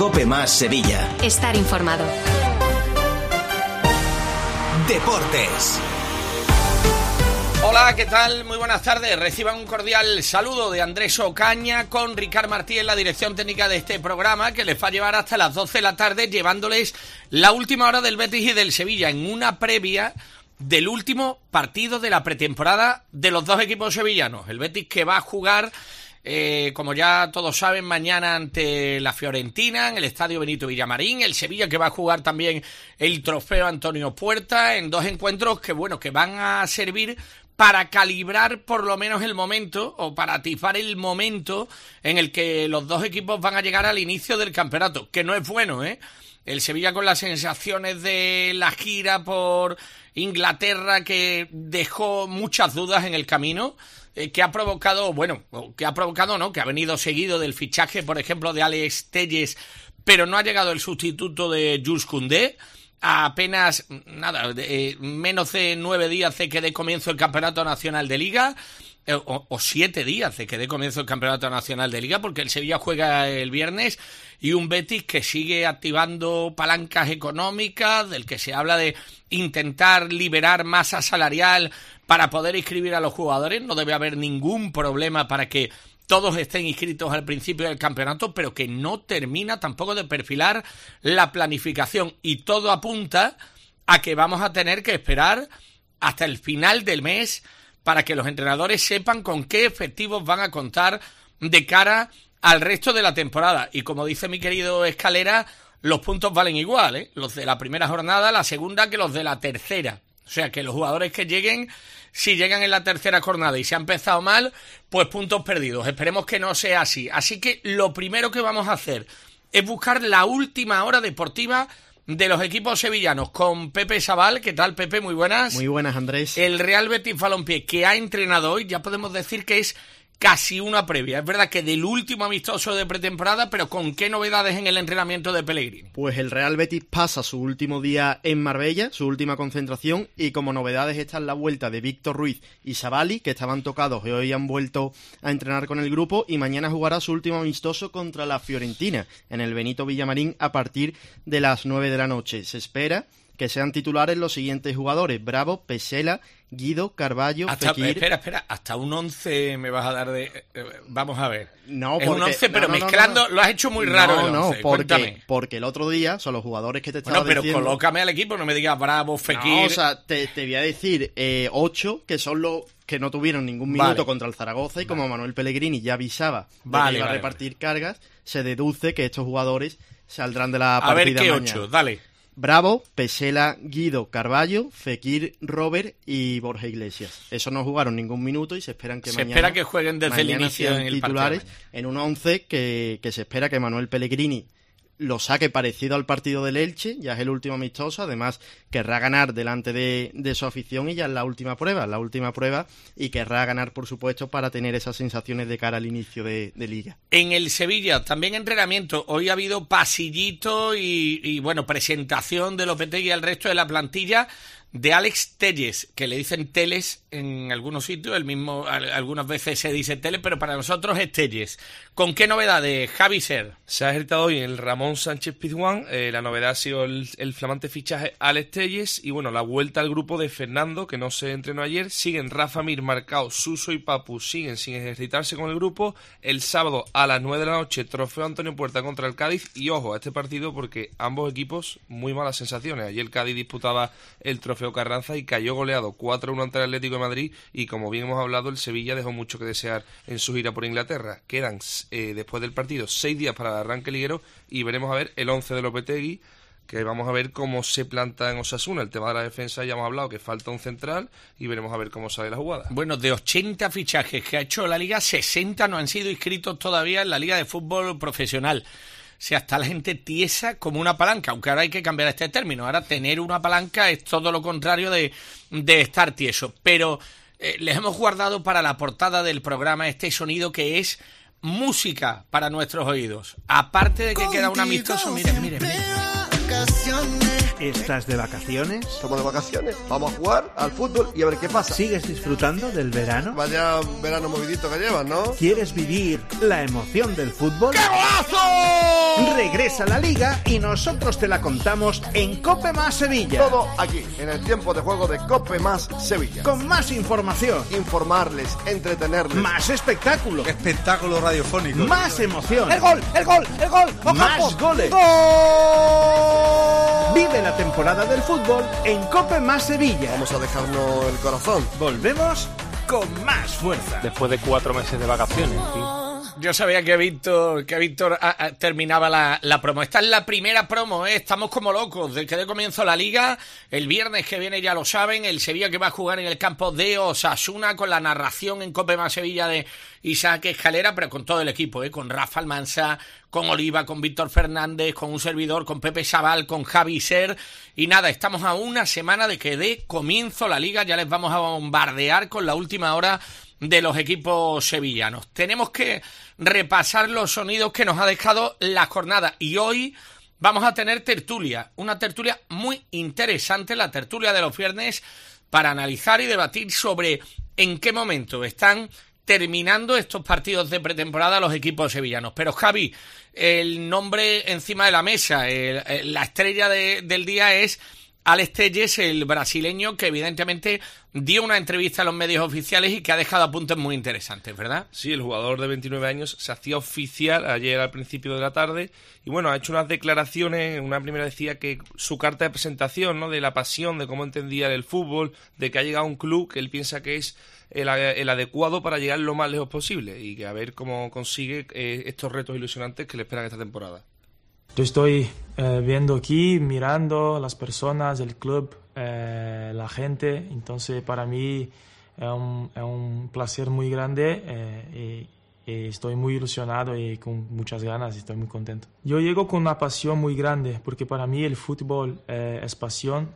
COPE Más Sevilla. Estar informado. Deportes. Hola, ¿qué tal? Muy buenas tardes. Reciban un cordial saludo de Andrés Ocaña con Ricard Martí en la dirección técnica de este programa, que les va a llevar hasta las 12 de la tarde, llevándoles la última hora del Betis y del Sevilla en una previa del último partido de la pretemporada de los dos equipos sevillanos. El Betis, que va a jugar, como ya todos saben, mañana ante la Fiorentina en el Estadio Benito Villamarín. El Sevilla, que va a jugar también el Trofeo Antonio Puerta, en dos encuentros que van a servir para calibrar por lo menos el momento, o para atisbar el momento en el que los dos equipos van a llegar al inicio del campeonato, que no es bueno, ¿eh? El Sevilla con las sensaciones de la gira por Inglaterra, que dejó muchas dudas en el camino, que ha provocado, que ha venido seguido del fichaje, por ejemplo, de Alex Telles, pero no ha llegado el sustituto de Jules Koundé. A apenas, menos de 9 días de que dé comienzo el Campeonato Nacional de Liga, o 7 días de que dé comienzo el Campeonato Nacional de Liga, porque el Sevilla juega el viernes, y un Betis que sigue activando palancas económicas, del que se habla de intentar liberar masa salarial para poder inscribir a los jugadores. No debe haber ningún problema para que todos estén inscritos al principio del campeonato, pero que no termina tampoco de perfilar la planificación, y todo apunta a que vamos a tener que esperar hasta el final del mes para que los entrenadores sepan con qué efectivos van a contar de cara al resto de la temporada. Y como dice mi querido Escalera, los puntos valen igual, ¿eh? Los de la primera jornada, la segunda, que los de la tercera. O sea, que los jugadores que lleguen, si llegan en la tercera jornada y se ha empezado mal, pues puntos perdidos. Esperemos que no sea así. Así que lo primero que vamos a hacer es buscar la última hora deportiva de los equipos sevillanos con Pepe Sabal. ¿Qué tal, Pepe? Muy buenas. Muy buenas, Andrés. El Real Betis Balompié, que ha entrenado hoy, ya podemos decir que es casi una previa. Es verdad que del último amistoso de pretemporada, pero ¿con qué novedades en el entrenamiento de Pellegrini? Pues el Real Betis pasa su último día en Marbella, su última concentración, y como novedades están la vuelta de Víctor Ruiz y Savali, que estaban tocados y hoy han vuelto a entrenar con el grupo, y mañana jugará su último amistoso contra la Fiorentina en el Benito Villamarín a partir de las 9 de la noche. Se espera que sean titulares los siguientes jugadores: Bravo, Pesela, Guido, Carballo, Fekir... Espera, hasta un 11 me vas a dar de... vamos a ver. No, es un 11, pero mezclando, lo has hecho muy raro el 11. Porque el otro día son los jugadores que te estaba diciendo... pero colócame al equipo, no me digas Bravo, Fekir... No, o sea, te voy a decir 8, que son los que no tuvieron ningún minuto contra el Zaragoza, y como Manuel Pellegrini ya avisaba que iba a repartir cargas, se deduce que estos jugadores saldrán de la partida mañana. A ver qué 8, dale. Bravo, Pesela, Guido, Carballo, Fekir, Robert y Borja Iglesias. Esos no jugaron ningún minuto y se esperan que mañana... Se espera que jueguen desde el inicio en el titulares partido. En un 11 que se espera que Manuel Pellegrini lo saque parecido al partido del Elche. Ya es el último amistoso, además querrá ganar delante de su afición, y ya es la última prueba, y querrá ganar, por supuesto, para tener esas sensaciones de cara al inicio de Liga. En el Sevilla también entrenamiento. Hoy ha habido pasillito y presentación de Lopetegui al resto de la plantilla de Alex Telles, que le dicen Teles en algunos sitios, algunas veces se dice Teles, pero para nosotros es Telles. ¿Con qué novedades, Javi Ser? Se ha ejercitado hoy el Ramón Sánchez Pizjuán. La novedad ha sido el flamante fichaje Alex Telles, y la vuelta al grupo de Fernando, que no se entrenó ayer. Siguen Rafa Mir, Marcao, Suso y Papu, siguen sin ejercitarse con el grupo. El sábado a las 9 de la noche, Trofeo Antonio Puerta contra el Cádiz, y ojo a este partido porque ambos equipos muy malas sensaciones. Ayer el Cádiz disputaba el Trofeo Carranza y cayó goleado 4-1 ante el Atlético de Madrid, y como bien hemos hablado, el Sevilla dejó mucho que desear en su gira por Inglaterra. Quedan después del partido 6 días para el arranque liguero, y veremos a ver el 11 de Lopetegui, que vamos a ver cómo se planta en Osasuna. El tema de la defensa ya hemos hablado, que falta un central, y veremos a ver cómo sale la jugada. Bueno, de 80 fichajes que ha hecho la Liga, 60 no han sido inscritos todavía en la Liga de Fútbol Profesional. O sea, está la gente tiesa como una palanca, aunque ahora hay que cambiar este término. Ahora tener una palanca es todo lo contrario de estar tieso. Pero les hemos guardado para la portada del programa este sonido que es música para nuestros oídos. Aparte de que queda un amistoso, miren. Vacaciones, ¿Estás de vacaciones? Estamos de vacaciones, vamos a jugar al fútbol y a ver qué pasa. ¿Sigues disfrutando del verano? Vaya verano movidito que llevas, ¿no? ¿Quieres vivir la emoción del fútbol? ¡Qué golazo! Regresa la Liga y nosotros te la contamos en COPE más Sevilla. Todo aquí, en el tiempo de juego de COPE más Sevilla. Con más información. Informarles, entretenerles. Más espectáculo. ¡Qué espectáculo radiofónico! Más emoción. ¡El gol! Más goles. ¡Gol! Vive la temporada del fútbol en COPE más Sevilla. Vamos a dejarnos el corazón. Volvemos con más fuerza. Después de 4 meses de vacaciones, tío. Yo sabía que Víctor terminaba la promo. Esta es la primera promo, ¿eh? Estamos como locos. Desde que dé comienzo la Liga, el viernes que viene ya lo saben, el Sevilla que va a jugar en el campo de Osasuna con la narración en COPE más Sevilla de Isaac Escalera, pero con todo el equipo, ¿eh? Con Rafa Almansa, con Oliva, con Víctor Fernández, con un servidor, con Pepe Sabal, con Javi Ser. Y nada, estamos a una semana de que dé comienzo la Liga. Ya les vamos a bombardear con la última hora de los equipos sevillanos. Tenemos que repasar los sonidos que nos ha dejado la jornada y hoy vamos a tener tertulia, una tertulia muy interesante, la tertulia de los viernes, para analizar y debatir sobre en qué momento están terminando estos partidos de pretemporada los equipos sevillanos. Pero Javi, el nombre encima de la mesa, la estrella del día es Alex Telles, el brasileño, que evidentemente dio una entrevista a los medios oficiales y que ha dejado apuntes muy interesantes, ¿verdad? Sí, el jugador de 29 años se hacía oficial ayer al principio de la tarde y bueno, ha hecho unas declaraciones. Una primera decía que su carta de presentación, ¿no?, de la pasión, de cómo entendía el fútbol, de que ha llegado a un club que él piensa que es el adecuado para llegar lo más lejos posible y que a ver cómo consigue estos retos ilusionantes que le esperan esta temporada. Yo estoy viendo aquí, mirando las personas, el club, la gente. Entonces, para mí es un placer muy grande y estoy muy ilusionado y con muchas ganas. Estoy muy contento. Yo llego con una pasión muy grande porque para mí el fútbol es pasión,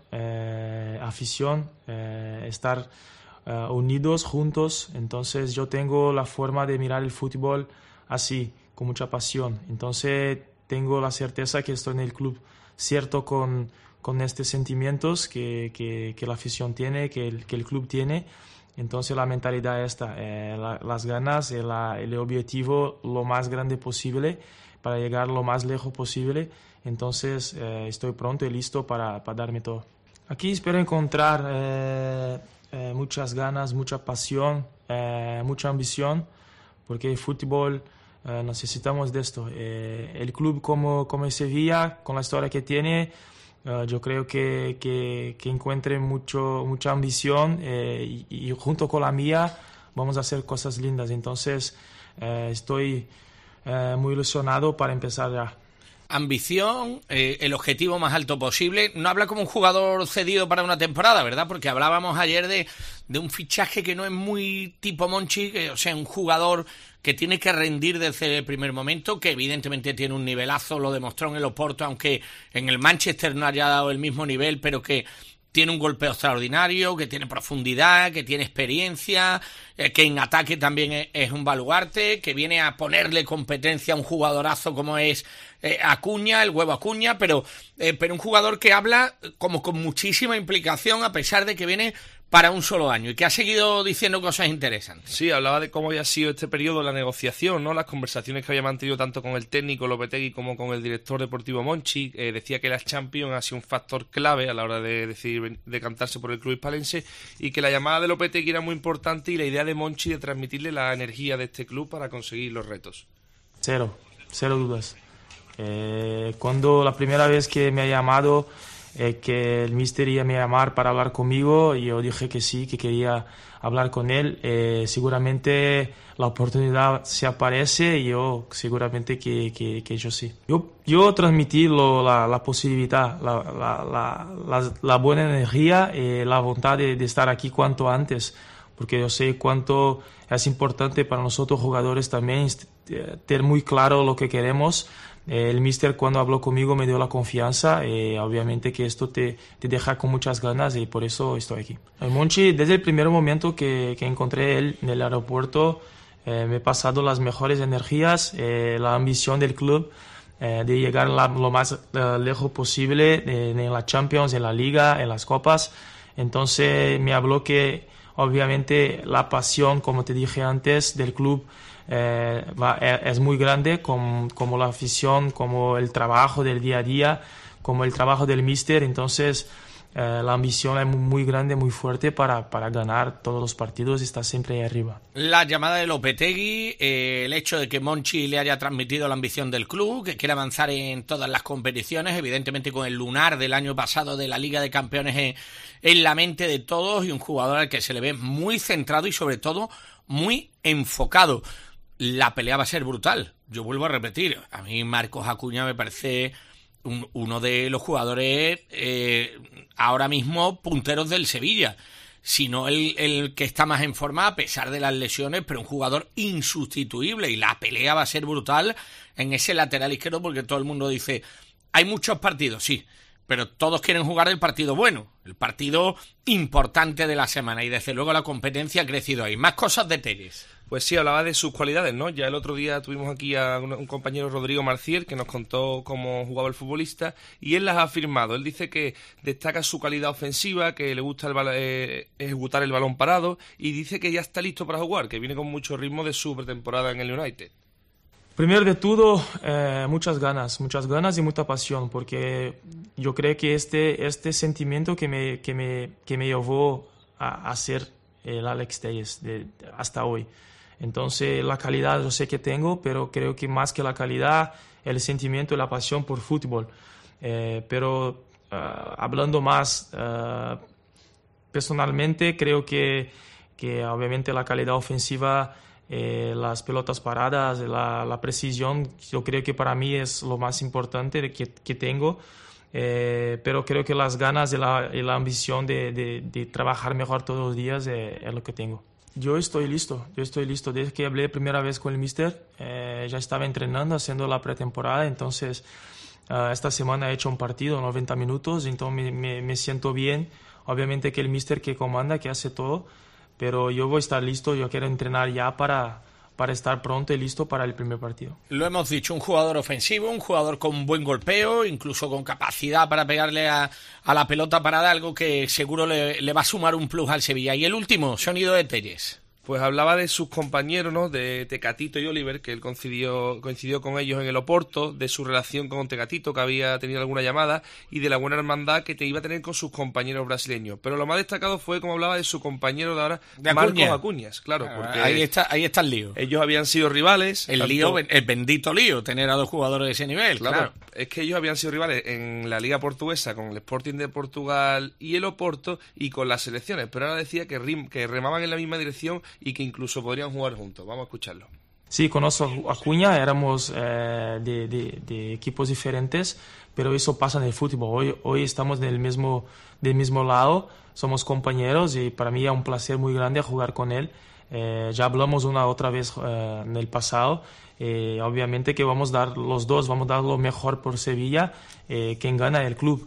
afición, estar unidos, juntos. Entonces, yo tengo la forma de mirar el fútbol así, con mucha pasión. Entonces, tengo la certeza que estoy en el club cierto con estos sentimientos que la afición tiene, que el club tiene. Entonces la mentalidad es esta, las ganas, el objetivo lo más grande posible para llegar lo más lejos posible. Entonces estoy pronto y listo para darme todo. Aquí espero encontrar muchas ganas, mucha pasión, mucha ambición, porque el fútbol... necesitamos de esto. El club como Sevilla, con la historia que tiene, yo creo que encuentre mucha ambición y junto con la mía vamos a hacer cosas lindas. Entonces estoy muy ilusionado para empezar ya. Ambición, el objetivo más alto posible. No habla como un jugador cedido para una temporada, ¿verdad? Porque hablábamos ayer de un fichaje que no es muy tipo Monchi, o sea, un jugador que tiene que rendir desde el primer momento, que evidentemente tiene un nivelazo, lo demostró en el Oporto, aunque en el Manchester no haya dado el mismo nivel, pero que tiene un golpeo extraordinario, que tiene profundidad, que tiene experiencia, que en ataque también es un baluarte, que viene a ponerle competencia a un jugadorazo como es Acuña, el huevo Acuña, pero un jugador que habla como con muchísima implicación a pesar de que viene para un solo año y que ha seguido diciendo cosas interesantes. Sí, hablaba de cómo había sido este periodo de la negociación, ¿no? Las conversaciones que había mantenido tanto con el técnico Lopetegui como con el director deportivo Monchi. Decía que la Champions ha sido un factor clave a la hora de decidir decantarse por el club hispalense y que la llamada de Lopetegui era muy importante y la idea de Monchi de transmitirle la energía de este club para conseguir los retos. Cero dudas. Cuando la primera vez que me ha llamado, que el míster iba a llamar para hablar conmigo, y yo dije que sí, que quería hablar con él. Seguramente la oportunidad se aparece y yo seguramente que yo sí. Yo transmití la posibilidad, la buena energía y la voluntad de estar aquí cuanto antes, porque yo sé cuánto es importante para nosotros jugadores también tener muy claro lo que queremos. El míster cuando habló conmigo me dio la confianza y obviamente que esto te deja con muchas ganas y por eso estoy aquí. El Monchi, desde el primer momento que encontré él en el aeropuerto, me he pasado las mejores energías, la ambición del club. de llegar lo más lejos posible en la Champions, en la Liga, en las Copas. Entonces me habló que obviamente la pasión, como te dije antes, del club es muy grande, como la afición, como el trabajo del día a día, como el trabajo del míster. Entonces la ambición es muy grande, muy fuerte para ganar todos los partidos y estar siempre ahí arriba. La llamada de Lopetegui, el hecho de que Monchi le haya transmitido la ambición del club, que quiere avanzar en todas las competiciones, evidentemente con el lunar del año pasado de la Liga de Campeones en la mente de todos, y un jugador al que se le ve muy centrado y sobre todo muy enfocado. La pelea va a ser brutal. Yo vuelvo a repetir, a mí Marcos Acuña me parece uno de los jugadores ahora mismo punteros del Sevilla, sino el que está más en forma a pesar de las lesiones, pero un jugador insustituible, y la pelea va a ser brutal en ese lateral izquierdo, porque todo el mundo dice, hay muchos partidos, sí, pero todos quieren jugar el partido bueno, el partido importante de la semana, y desde luego la competencia ha crecido ahí. Más cosas de Telles. Pues sí, hablaba de sus cualidades, ¿no? Ya el otro día tuvimos aquí a un compañero, Rodrigo Marcier, que nos contó cómo jugaba el futbolista, y él las ha afirmado. Él dice que destaca su calidad ofensiva, que le gusta ejecutar el balón parado, y dice que ya está listo para jugar, que viene con mucho ritmo de su pretemporada en el United. Primero de todo, muchas ganas y mucha pasión, porque yo creo que este sentimiento que me llevó a ser el Alex Telles hasta hoy. Entonces la calidad yo sé que tengo, pero creo que más que la calidad, el sentimiento y la pasión por fútbol. Pero hablando más personalmente, creo que obviamente la calidad ofensiva, las pelotas paradas, la precisión, yo creo que para mí es lo más importante que tengo. Pero creo que las ganas y la ambición de trabajar mejor todos los días es lo que tengo. Yo estoy listo. Desde que hablé primera vez con el míster, ya estaba entrenando, haciendo la pretemporada. Entonces, esta semana he hecho un partido, 90 minutos, entonces me siento bien. Obviamente que el míster que comanda, que hace todo, pero yo voy a estar listo, yo quiero entrenar ya para estar pronto y listo para el primer partido. Lo hemos dicho, un jugador ofensivo, un jugador con buen golpeo, incluso con capacidad para pegarle a la pelota parada, algo que seguro le va a sumar un plus al Sevilla. Y el último, sonido de Telles. Pues hablaba de sus compañeros, ¿no? De Tecatito y Oliver, que él coincidió con ellos en el Oporto, de su relación con Tecatito, que había tenido alguna llamada, y de la buena hermandad que te iba a tener con sus compañeros brasileños. Pero lo más destacado fue, como hablaba, de su compañero de ahora, Marcos Acuñas, claro. Porque ahí está el lío. Ellos habían sido rivales. El bendito lío, tener a dos jugadores de ese nivel, claro. Es que ellos habían sido rivales en la Liga Portuguesa con el Sporting de Portugal y el Oporto, y con las selecciones. Pero ahora decía que remaban en la misma dirección y que incluso podrían jugar juntos. Vamos a escucharlo. Sí, conozco a Acuña, éramos de equipos diferentes, pero eso pasa en el fútbol. Hoy estamos del mismo lado, somos compañeros, y para mí es un placer muy grande jugar con él. Ya hablamos otra vez en el pasado. Obviamente que vamos a dar lo mejor por Sevilla. Quien gana el club,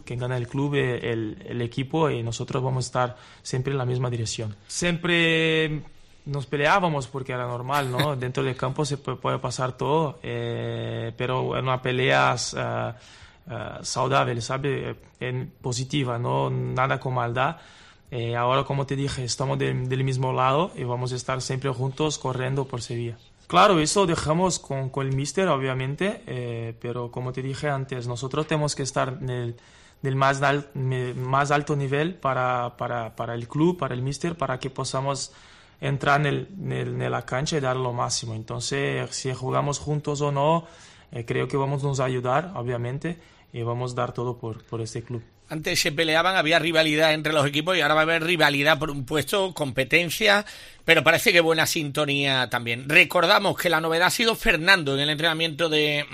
el equipo, y nosotros vamos a estar siempre en la misma dirección. Siempre nos peleábamos porque era normal, ¿no? Dentro del campo se puede pasar todo, pero en una pelea saludable, ¿sabes? Positiva, ¿no? Nada con maldad. Ahora, como te dije, estamos del mismo lado y vamos a estar siempre juntos corriendo por Sevilla. Claro, eso dejamos con el míster, obviamente, pero como te dije antes, nosotros tenemos que estar en el más alto nivel para el club, para el míster, para que podamos entrar en la cancha y dar lo máximo. Entonces, si jugamos juntos o no, creo que vamos a ayudar, obviamente, y vamos a dar todo por este club. Antes se peleaban, había rivalidad entre los equipos, y ahora va a haber rivalidad por un puesto, competencia, pero parece que buena sintonía también. Recordamos que la novedad ha sido Fernando en el entrenamiento de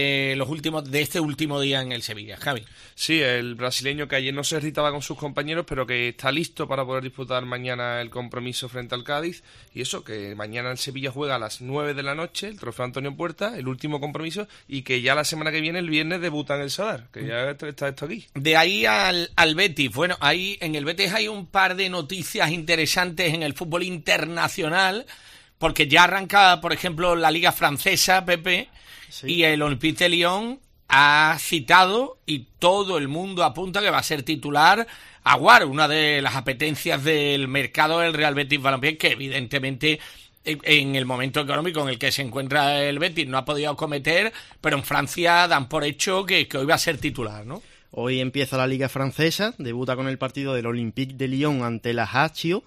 este último día en el Sevilla. Javi. Sí, el brasileño que ayer no se irritaba con sus compañeros, pero que está listo para poder disputar mañana el compromiso frente al Cádiz. Y eso, que mañana el Sevilla juega a las 9 de la noche, el trofeo Antonio Puerta, el último compromiso, y que ya la semana que viene, el viernes, debuta en el Sadar, que ya está esto aquí. De ahí al Betis. Bueno, ahí en el Betis hay un par de noticias interesantes en el fútbol internacional, porque ya arranca, por ejemplo, la Liga Francesa, Pepe, sí. Y el Olympique de Lyon ha citado, y todo el mundo apunta que va a ser titular, Aguar, una de las apetencias del mercado del Real Betis Balompié, que evidentemente en el momento económico en el que se encuentra el Betis no ha podido acometer, pero en Francia dan por hecho que hoy va a ser titular, ¿no? Hoy empieza la Liga Francesa, debuta con el partido del Olympique de Lyon ante la Ajaccio,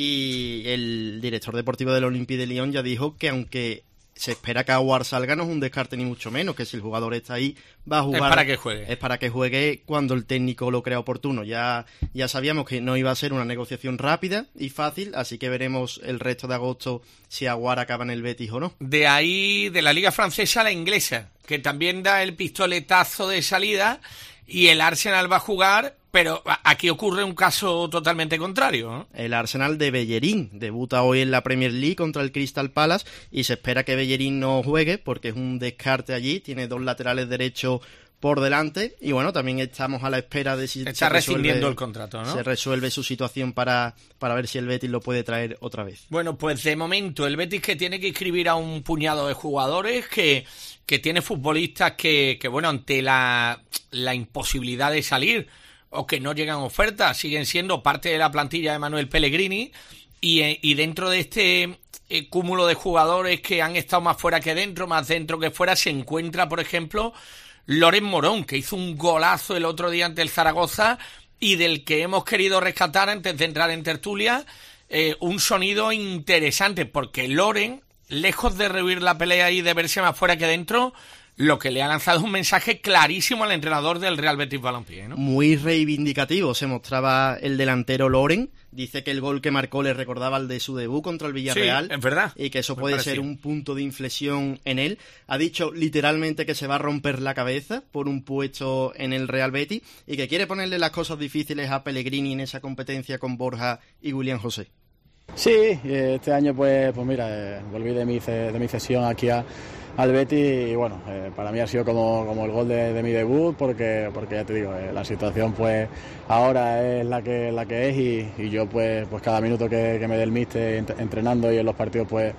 y el director deportivo del Olympique de Lyon ya dijo que aunque se espera que Aguar salga, no es un descarte ni mucho menos, que si el jugador está ahí, va a jugar. Es para que juegue. Es para que juegue cuando el técnico lo crea oportuno. Ya sabíamos que no iba a ser una negociación rápida y fácil, así que veremos el resto de agosto si Aguar acaba en el Betis o no. De ahí, de la Liga Francesa a la inglesa, que también da el pistoletazo de salida, y el Arsenal va a jugar, pero aquí ocurre un caso totalmente contrario, ¿no? El Arsenal de Bellerín debuta hoy en la Premier League contra el Crystal Palace y se espera que Bellerín no juegue porque es un descarte allí, tiene 2 laterales derechos por delante, y bueno, también estamos a la espera de si está rescindiendo el contrato, ¿no? Se resuelve su situación para ver si el Betis lo puede traer otra vez. Bueno, pues de momento el Betis, que tiene que inscribir a un puñado de jugadores, que tiene futbolistas que bueno, ante la imposibilidad de salir o que no llegan ofertas, siguen siendo parte de la plantilla de Manuel Pellegrini, y dentro de este cúmulo de jugadores que han estado más fuera que dentro, más dentro que fuera, se encuentra, por ejemplo, Loren Morón, que hizo un golazo el otro día ante el Zaragoza y del que hemos querido rescatar, antes de entrar en tertulia, un sonido interesante, porque Loren, lejos de rehuir la pelea y de verse más fuera que dentro, lo que le ha lanzado es un mensaje clarísimo al entrenador del Real Betis Balompié, ¿no? Muy reivindicativo se mostraba el delantero Loren. Dice que el gol que marcó le recordaba al de su debut contra el Villarreal. Sí, es verdad. Y que eso puede ser un punto de inflexión en él. Ha dicho literalmente que se va a romper la cabeza por un puesto en el Real Betis y que quiere ponerle las cosas difíciles a Pellegrini en esa competencia con Borja y William José. Sí, este año pues mira, volví de mi cesión aquí al Betis y bueno, para mí ha sido como el gol de mi debut porque ya te digo, la situación pues ahora es la que es y yo pues cada minuto que me dé el míster entrenando y en los partidos pues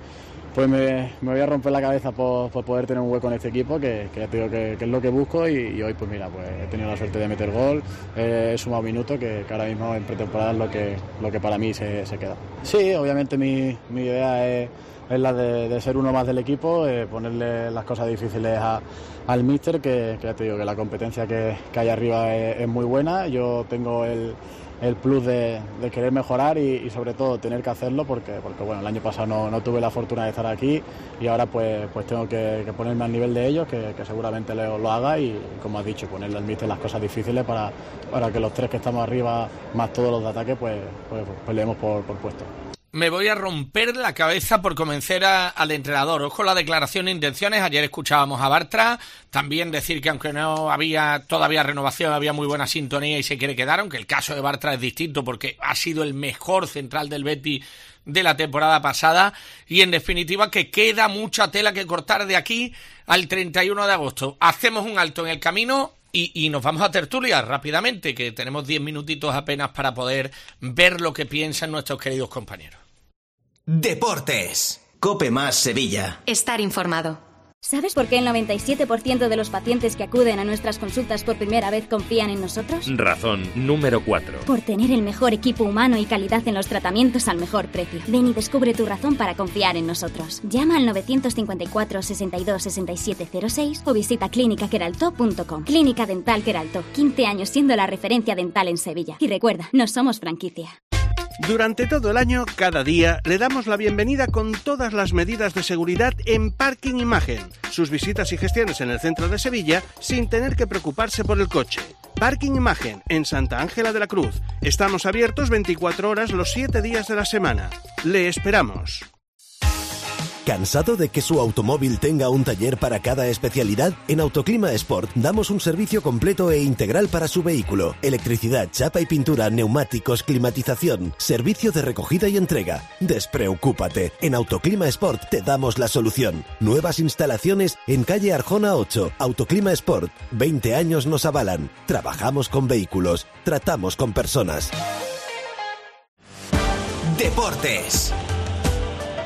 me voy a romper la cabeza por poder tener un hueco en este equipo que ya te digo que es lo que busco y hoy pues mira, pues he tenido la suerte de meter gol, he sumado minutos que ahora mismo en pretemporada es lo que para mí se queda. Sí, obviamente mi idea es la de ser uno más del equipo, ponerle las cosas difíciles al míster, que ya te digo que la competencia que hay arriba es muy buena. Yo tengo el plus de querer mejorar y sobre todo tener que hacerlo porque bueno, el año pasado no tuve la fortuna de estar aquí y ahora pues tengo que ponerme al nivel de ellos, que seguramente lo haga y, como has dicho, ponerle al míster las cosas difíciles para que los 3 que estamos arriba, más todos los de ataque, pues peleemos por puesto. Me voy a romper la cabeza por convencer al entrenador. Ojo la declaración de intenciones. Ayer escuchábamos a Bartra también decir que aunque no había todavía renovación, había muy buena sintonía y se quiere quedar, aunque el caso de Bartra es distinto porque ha sido el mejor central del Betis de la temporada pasada, y en definitiva que queda mucha tela que cortar de aquí al 31 de agosto. Hacemos un alto en el camino y nos vamos a tertulia rápidamente, que tenemos 10 minutitos apenas para poder ver lo que piensan nuestros queridos compañeros. Deportes. COPE más Sevilla. Estar informado. ¿Sabes por qué el 97% de los pacientes que acuden a nuestras consultas por primera vez confían en nosotros? Razón número 4. Por tener el mejor equipo humano y calidad en los tratamientos al mejor precio. Ven y descubre tu razón para confiar en nosotros. Llama al 954 62 67 06 o visita clinicaqueraltó.com. Clínica Dental Queraltó, 15 años siendo la referencia dental en Sevilla. Y recuerda, no somos franquicia. Durante todo el año, cada día, le damos la bienvenida con todas las medidas de seguridad en Parking Imagen. Sus visitas y gestiones en el centro de Sevilla sin tener que preocuparse por el coche. Parking Imagen, en Santa Ángela de la Cruz. Estamos abiertos 24 horas los 7 días de la semana. Le esperamos. ¿Cansado de que su automóvil tenga un taller para cada especialidad? En Autoclima Sport damos un servicio completo e integral para su vehículo. Electricidad, chapa y pintura, neumáticos, climatización, servicio de recogida y entrega. Despreocúpate, en Autoclima Sport te damos la solución. Nuevas instalaciones en calle Arjona 8. Autoclima Sport, 20 años nos avalan. Trabajamos con vehículos, tratamos con personas. Deportes.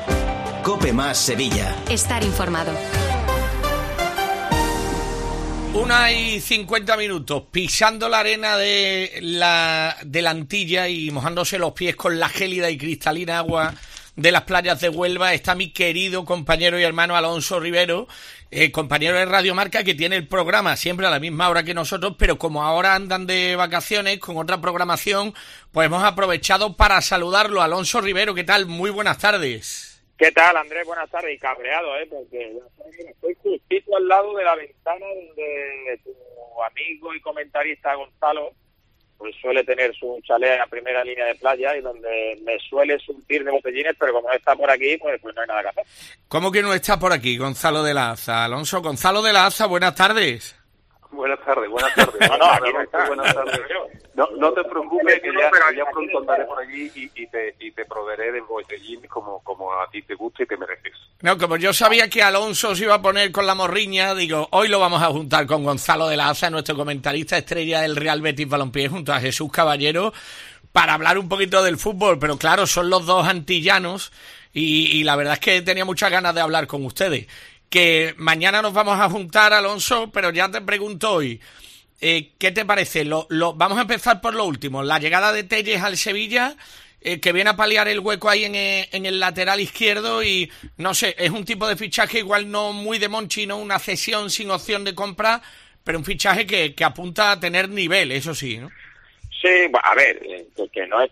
COPE más Sevilla. Estar informado. 1:50, pisando la arena de la Antilla y mojándose los pies con la gélida y cristalina agua de las playas de Huelva, está mi querido compañero y hermano Alonso Rivero, compañero de Radio Marca, que tiene el programa siempre a la misma hora que nosotros, pero como ahora andan de vacaciones con otra programación, pues hemos aprovechado para saludarlo. Alonso Rivero, ¿qué tal? Muy buenas tardes. ¿Qué tal, Andrés? Buenas tardes. Y cabreado, porque estoy justito al lado de la ventana donde tu amigo y comentarista Gonzalo pues suele tener su chalet en la primera línea de playa y donde me suele surtir de botellines, pero como no está por aquí, pues no hay nada que hacer. ¿Cómo que no está por aquí, Gonzalo de la Aza? Alonso, Gonzalo de la Aza, buenas tardes. Buenas tardes. No, aquí no está. Buenas tardes. No te preocupes, que ya pronto andaré por allí y te proveeré de botellín como a ti te gusta y te mereces. No, como yo sabía que Alonso se iba a poner con la morriña, digo, hoy lo vamos a juntar con Gonzalo de la Aza, nuestro comentarista estrella del Real Betis Balompié, junto a Jesús Caballero, para hablar un poquito del fútbol. Pero claro, son los dos antillanos y la verdad es que tenía muchas ganas de hablar con ustedes. Que mañana nos vamos a juntar, Alonso, pero ya te pregunto hoy, ¿qué te parece? Vamos a empezar por lo último, la llegada de Telles al Sevilla, que viene a paliar el hueco ahí en el lateral izquierdo y, no sé, es un tipo de fichaje igual no muy de Monchi, no una cesión sin opción de compra, pero un fichaje que apunta a tener nivel, eso sí, ¿no? Sí, a ver, que no es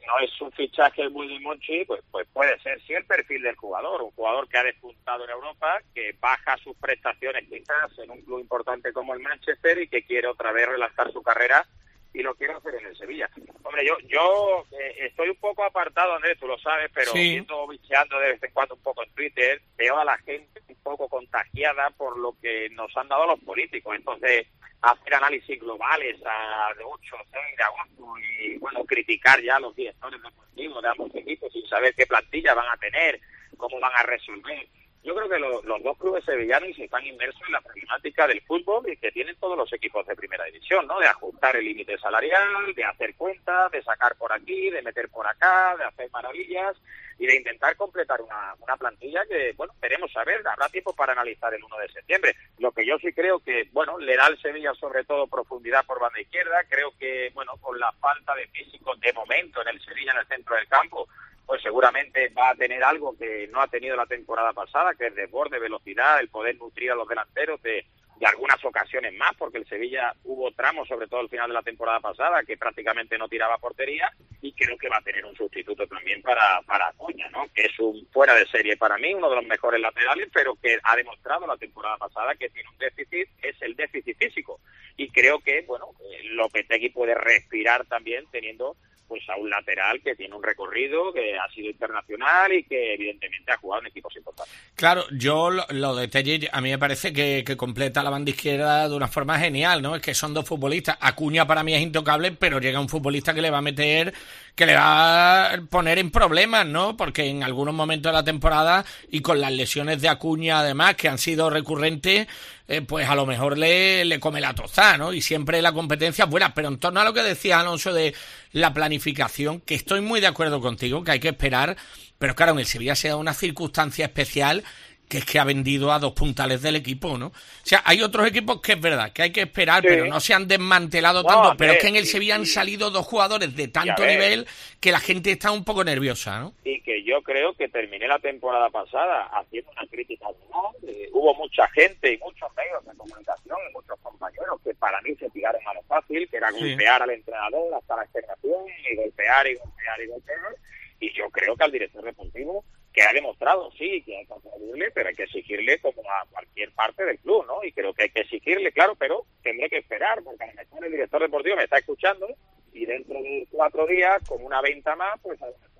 un fichaje muy de Monchi, pues puede ser sí el perfil del jugador, un jugador que ha despuntado en Europa, que baja sus prestaciones quizás en un club importante como el Manchester y que quiere otra vez relanzar su carrera y lo quiere hacer en el Sevilla. Hombre, yo estoy un poco apartado, Andrés, tú lo sabes, pero viendo, bicheando de vez en cuando un poco en Twitter, veo a la gente un poco contagiada por lo que nos han dado los políticos. Entonces, hacer análisis globales de 8 o 6 de agosto y, bueno, criticar ya a los directores deportivos de ambos equipos sin saber qué plantilla van a tener, cómo van a resolver. Yo creo que los dos clubes sevillanos están inmersos en la problemática del fútbol y que tienen todos los equipos de primera división, ¿no? De ajustar el límite salarial, de hacer cuentas, de sacar por aquí, de meter por acá, de hacer maravillas y de intentar completar una plantilla que, bueno, queremos saber, habrá tiempo para analizar el 1 de septiembre. Lo que yo sí creo que, bueno, le da al Sevilla sobre todo profundidad por banda izquierda, creo que, bueno, con la falta de físico de momento en el Sevilla en el centro del campo, pues seguramente va a tener algo que no ha tenido la temporada pasada, que es desborde, velocidad, el poder nutrir a los delanteros de algunas ocasiones más, porque el Sevilla hubo tramos, sobre todo al final de la temporada pasada, que prácticamente no tiraba portería, y creo que va a tener un sustituto también para Acuña, ¿no? Que es un fuera de serie para mí, uno de los mejores laterales, pero que ha demostrado la temporada pasada que tiene un déficit, es el déficit físico. Y creo que, bueno, Lopetegui puede respirar también teniendo pues a un lateral que tiene un recorrido, que ha sido internacional y que evidentemente ha jugado en equipos importantes. Claro, yo lo de Telles a mí me parece que completa la banda izquierda de una forma genial, ¿no? Es que son dos futbolistas. Acuña para mí es intocable, pero llega un futbolista que le va a meter, que le va a poner en problemas, ¿no? Porque en algunos momentos de la temporada y con las lesiones de Acuña además, que han sido recurrentes, pues a lo mejor le come la tostada, ¿no? Y siempre la competencia es buena. Pero en torno a lo que decía Alonso de la planificación, que estoy muy de acuerdo contigo, que hay que esperar, pero claro, en el Sevilla se da una circunstancia especial, que es que ha vendido a dos puntales del equipo, ¿no? O sea, hay otros equipos que es verdad, que hay que esperar, pero no se han desmantelado tanto, pero es que en el Sevilla han salido dos jugadores de tanto nivel que la gente está un poco nerviosa, ¿no? Y que yo creo que terminé la temporada pasada haciendo una crítica, ¿no? Hubo mucha gente y muchos medios de comunicación y muchos compañeros que para mí se tiraron a lo fácil, que era golpear al entrenador hasta la externación y golpear y golpear y golpear, y yo creo que al director deportivo, que ha demostrado, sí, que hay que aplaudirle, pero hay que exigirle como a cualquier parte del club, ¿no? Y creo que hay que exigirle, claro, pero tendré que esperar, porque a lo mejor el director deportivo me está escuchando y dentro de 4 días, con una venta más, pues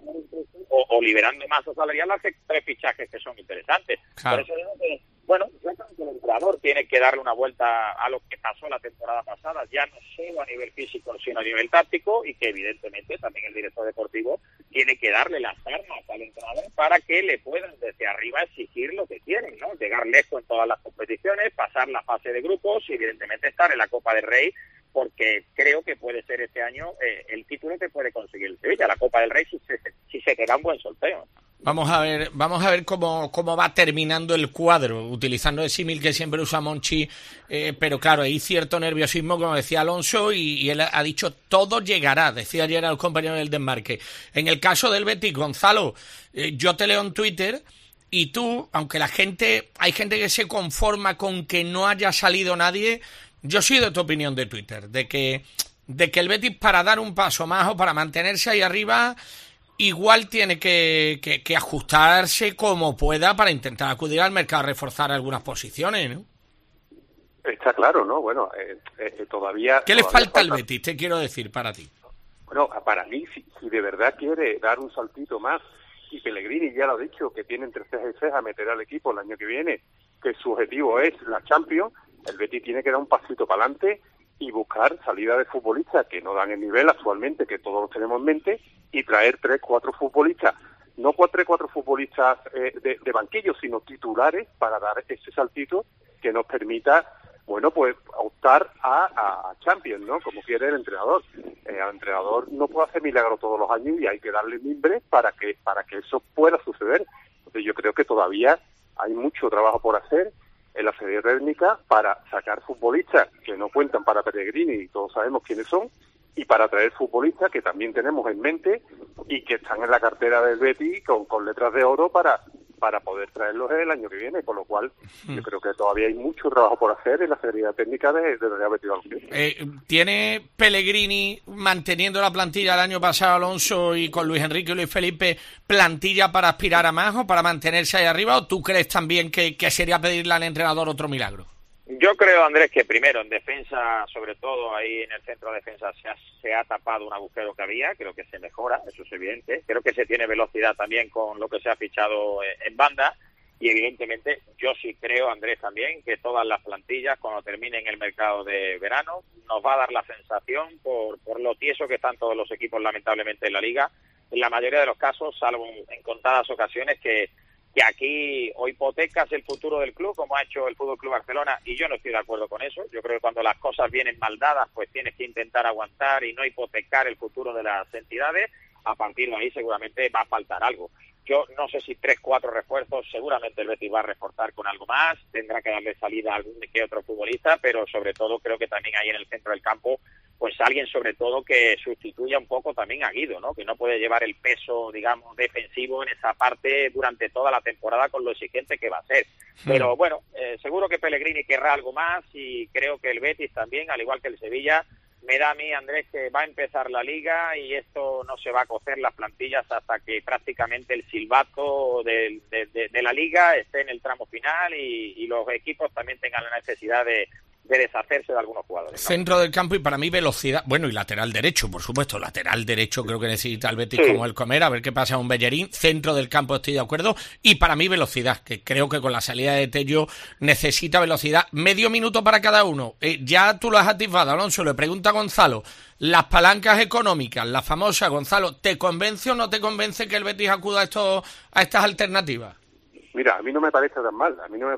o liberando masa salarial, hace 3 fichajes que son interesantes. Claro. Por eso digo que, bueno, yo creo que el entrenador tiene que darle una vuelta a lo que pasó la temporada pasada, ya no solo a nivel físico, sino a nivel táctico, y que evidentemente también el director deportivo tiene que darle las armas al entrenador para que le puedan desde arriba exigir lo que quieren, ¿no? Llegar lejos en todas las competiciones, pasar la fase de grupos y evidentemente estar en la Copa del Rey, porque creo que puede ser este año el título que puede conseguir el Sevilla, la Copa del Rey, si se te da un buen sorteo. Vamos a ver cómo va terminando el cuadro, utilizando el símil que siempre usa Monchi, pero claro, hay cierto nerviosismo, como decía Alonso, y él ha dicho todo llegará, decía ayer al compañero del desmarque. En el caso del Betis, Gonzalo, yo te leo en Twitter, y tú, aunque hay gente que se conforma con que no haya salido nadie, yo soy de tu opinión de Twitter, de que el Betis, para dar un paso más o para mantenerse ahí arriba, igual tiene que ajustarse como pueda para intentar acudir al mercado a reforzar algunas posiciones, ¿no? Está claro, ¿no? Bueno, todavía... ¿Qué le falta al Betis, te quiero decir, para ti? Bueno, para mí, si de verdad quiere dar un saltito más, y Pellegrini ya lo ha dicho, que tiene entre ceja y ceja meter al equipo el año que viene, que su objetivo es la Champions, el Betis tiene que dar un pasito para adelante y buscar salida de futbolistas que no dan el nivel actualmente, que todos los tenemos en mente, y traer 3-4 futbolistas, no 3-4 futbolistas de banquillo, sino titulares para dar ese saltito que nos permita, bueno, pues optar a Champions, ¿no? Como quiere el entrenador. El entrenador no puede hacer milagros todos los años y hay que darle mimbre para que eso pueda suceder. Entonces yo creo que todavía hay mucho trabajo por hacer en la Federación Técnica para sacar futbolistas que no cuentan para Pellegrini y todos sabemos quiénes son, y para traer futbolistas que también tenemos en mente y que están en la cartera del Betis con letras de oro para poder traerlos el año que viene, por lo cual yo creo que todavía hay mucho trabajo por hacer en la Federación Técnica de Real Betis Balompié. ¿Tiene Pellegrini, manteniendo la plantilla del año pasado, Alonso, y con Luis Enrique y Luis Felipe, plantilla para aspirar a más o para mantenerse ahí arriba, o tú crees también que sería pedirle al entrenador otro milagro? Yo creo, Andrés, que primero en defensa, sobre todo ahí en el centro de defensa, se ha tapado un agujero que había, creo que se mejora, eso es evidente. Creo que se tiene velocidad también con lo que se ha fichado en banda, y evidentemente yo sí creo, Andrés, también que todas las plantillas, cuando terminen el mercado de verano, nos va a dar la sensación, por lo tieso que están todos los equipos lamentablemente en la Liga, en la mayoría de los casos, salvo en contadas ocasiones, que aquí o hipotecas el futuro del club, como ha hecho el Fútbol Club Barcelona, y yo no estoy de acuerdo con eso. Yo creo que cuando las cosas vienen mal dadas, pues tienes que intentar aguantar y no hipotecar el futuro de las entidades. A partir de ahí seguramente va a faltar algo. Yo no sé si 3-4 refuerzos, seguramente el Betis va a reforzar con algo más, tendrá que darle salida a algún que otro futbolista, pero sobre todo creo que también ahí en el centro del campo, pues alguien sobre todo que sustituya un poco también a Guido, ¿no? Que no puede llevar el peso, digamos, defensivo en esa parte durante toda la temporada con lo exigente que va a ser. Pero bueno, seguro que Pellegrini querrá algo más, y creo que el Betis también, al igual que el Sevilla, me da a mí, Andrés, que va a empezar la Liga y esto no se va a cocer las plantillas hasta que prácticamente el silbato de la Liga esté en el tramo final y los equipos también tengan la necesidad de deshacerse de algunos jugadores, ¿no? Centro del campo y para mí velocidad, bueno, y lateral derecho, por supuesto, lateral derecho creo que necesita el Betis como el Comer, a ver qué pasa un Bellerín. Centro del campo estoy de acuerdo, y para mí velocidad, que creo que con la salida de Tello necesita velocidad. Medio minuto para cada uno. Ya tú lo has atisbado, Alonso, le pregunta a Gonzalo, las palancas económicas, la famosa, Gonzalo, ¿te convence o no te convence que el Betis acuda a estas alternativas? Mira, a mí no me parece tan mal,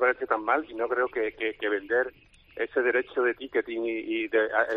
y no creo que vender ese derecho de ticketing y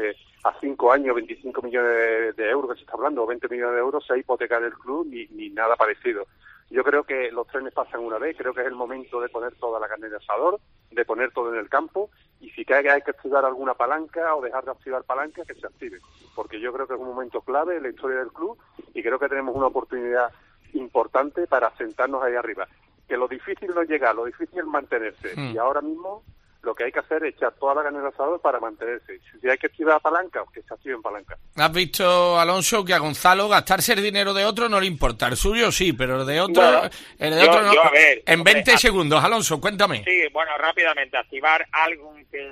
a 5 años, 25 millones de euros que se está hablando, o 20 millones de euros, sea hipotecar el club ni nada parecido. Yo creo que los trenes pasan una vez, creo que es el momento de poner toda la carne de asador, de poner todo en el campo, y si hay que activar alguna palanca o dejar de activar palanca, que se active, porque yo creo que es un momento clave en la historia del club y creo que tenemos una oportunidad importante para sentarnos ahí arriba. Que lo difícil no es llegar, lo difícil es mantenerse, y ahora mismo lo que hay que hacer es echar toda la carne al asador para mantenerse. Si hay que activar palanca, que se activen palanca. ¿Has visto, Alonso, que a Gonzalo gastarse el dinero de otro no le importa? El suyo sí, pero el de otro, otro no. A ver, en 20 segundos, Alonso, cuéntame. Sí, bueno, rápidamente, activar algo que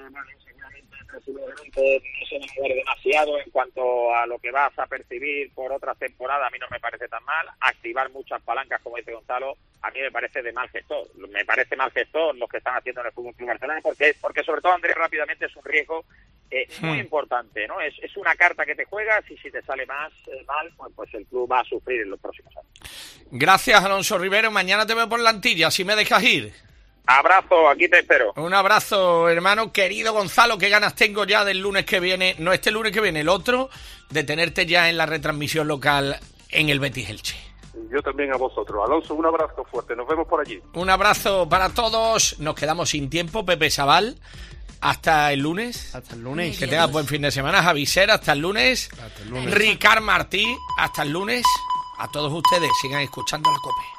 seguramente no se va a mover demasiado en cuanto a lo que vas a percibir por otras temporadas. A mí no me parece tan mal. Activar muchas palancas, como dice Gonzalo, a mí me parece de mal gestor. Me parece mal gestor los que están haciendo en el Fútbol Club Barcelona, porque sobre todo, Andrés, rápidamente, es un riesgo muy importante, ¿no? Es una carta que te juegas, y si te sale mal, pues el club va a sufrir en los próximos años. Gracias, Alonso Rivero. Mañana te veo por la Antilla, si me dejas ir. Abrazo, aquí te espero. Un abrazo, hermano. Querido Gonzalo, qué ganas tengo ya del lunes que viene, no este lunes que viene, el otro, de tenerte ya en la retransmisión local en el Betis Elche. Y yo también a vosotros. Alonso, un abrazo fuerte. Nos vemos por allí. Un abrazo para todos. Nos quedamos sin tiempo. Pepe Sabal, hasta el lunes. Hasta el lunes. Que tengas buen fin de semana. Javi Ser, hasta el lunes. Hasta el lunes. Ricard Martí, hasta el lunes. A todos ustedes, sigan escuchando la COPE.